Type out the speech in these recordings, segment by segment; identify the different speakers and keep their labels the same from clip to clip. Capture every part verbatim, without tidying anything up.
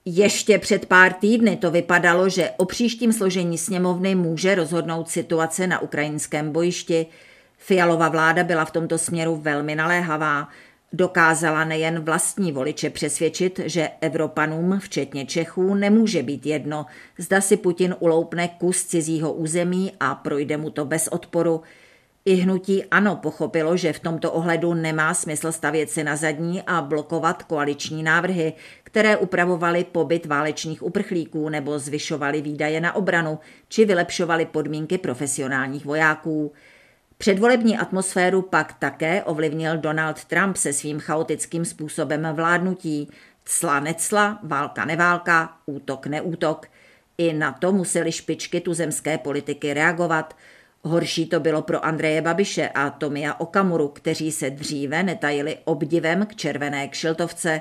Speaker 1: Ještě před pár týdny to vypadalo, že o příštím složení sněmovny může rozhodnout situace na ukrajinském bojišti. Fialova vláda byla v tomto směru velmi naléhavá. Dokázala nejen vlastní voliče přesvědčit, že Evropanům, včetně Čechů, nemůže být jedno, zda si Putin uloupne kus cizího území a projde mu to bez odporu. I hnutí ANO pochopilo, že v tomto ohledu nemá smysl stavět si na zadní a blokovat koaliční návrhy, které upravovaly pobyt válečných uprchlíků nebo zvyšovaly výdaje na obranu či vylepšovaly podmínky profesionálních vojáků. Předvolební atmosféru pak také ovlivnil Donald Trump se svým chaotickým způsobem vládnutí. Cla necla, válka neválka, útok neútok. I na to museli špičky tuzemské politiky reagovat. Horší to bylo pro Andreje Babiše a Tomia Okamuru, kteří se dříve netajili obdivem k červené kšiltovce.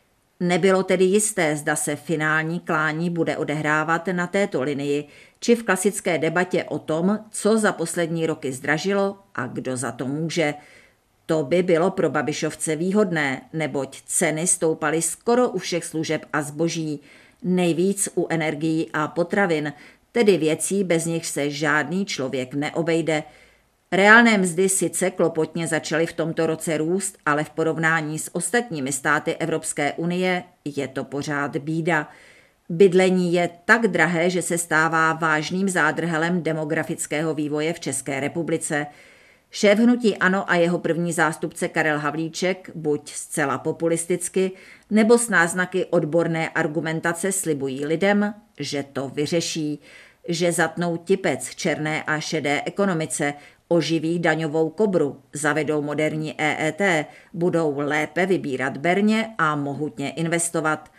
Speaker 1: Nebylo tedy jisté, zda se finální klání bude odehrávat na této linii, či v klasické debatě o tom, co za poslední roky zdražilo a kdo za to může. To by bylo pro Babišovce výhodné, neboť ceny stoupaly skoro u všech služeb a zboží, nejvíc u energií a potravin, tedy věcí, bez nich se žádný člověk neobejde. Reálné mzdy sice klopotně začaly v tomto roce růst, ale v porovnání s ostatními státy Evropské unie je to pořád bída. Bydlení je tak drahé, že se stává vážným zádrhelem demografického vývoje v České republice. Šéf hnutí ANO a jeho první zástupce Karel Havlíček buď zcela populisticky, nebo s náznaky odborné argumentace slibují lidem, že to vyřeší, že zatnou tipec černé a šedé ekonomice, oživí daňovou kobru, zavedou moderní E E T, budou lépe vybírat berně a mohutně investovat.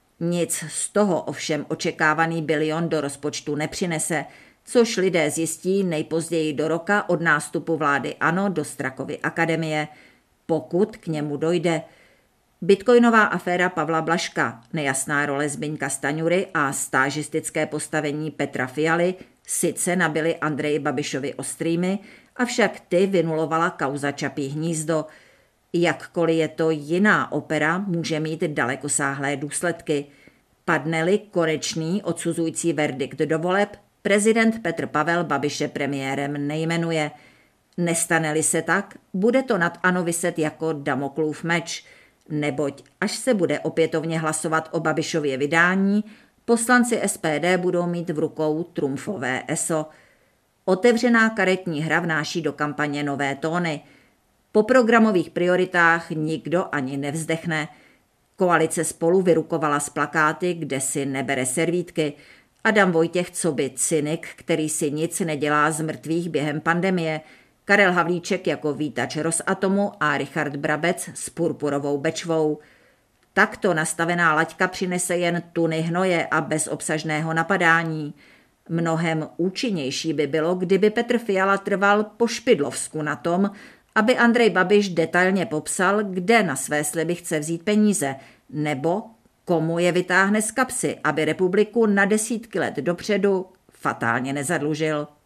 Speaker 1: Nic z toho ovšem očekávaný bilion do rozpočtu nepřinese, což lidé zjistí nejpozději do roka od nástupu vlády ANO do Strakovy akademie, pokud k němu dojde. Bitcoinová aféra Pavla Blažka, nejasná role Zbyňka Stanjury a stážistické postavení Petra Fialy sice nabily Andreji Babišovi ostrými, avšak ty vynulovala kauza Čapí hnízdo. Jakkoliv je to jiná opera, může mít dalekosáhlé důsledky. Padne-li konečný odsuzující verdikt do voleb, prezident Petr Pavel Babiše premiérem nejmenuje. Nestane-li se tak, bude to nad ANO viset jako Damoklův meč, neboť až se bude opětovně hlasovat o Babišově vydání, poslanci S P D budou mít v rukou trumfové eso. Otevřená karetní hra vnáší do kampaně nové tóny. Po programových prioritách nikdo ani nevzdechne. Koalice Spolu vyrukovala z plakáty, kde si nebere servítky. Adam Vojtěch coby cynik, který si nic nedělá z mrtvých během pandemie. Karel Havlíček jako vítač Rosatomu a Richard Brabec s purpurovou Bečvou. Takto nastavená laťka přinese jen tuny hnoje a bezobsažného napadání. Mnohem účinnější by bylo, kdyby Petr Fiala trval po špidlovsku na tom, aby Andrej Babiš detailně popsal, kde na své sliby chce vzít peníze, nebo komu je vytáhne z kapsy, aby republiku na desítky let dopředu fatálně nezadlužil.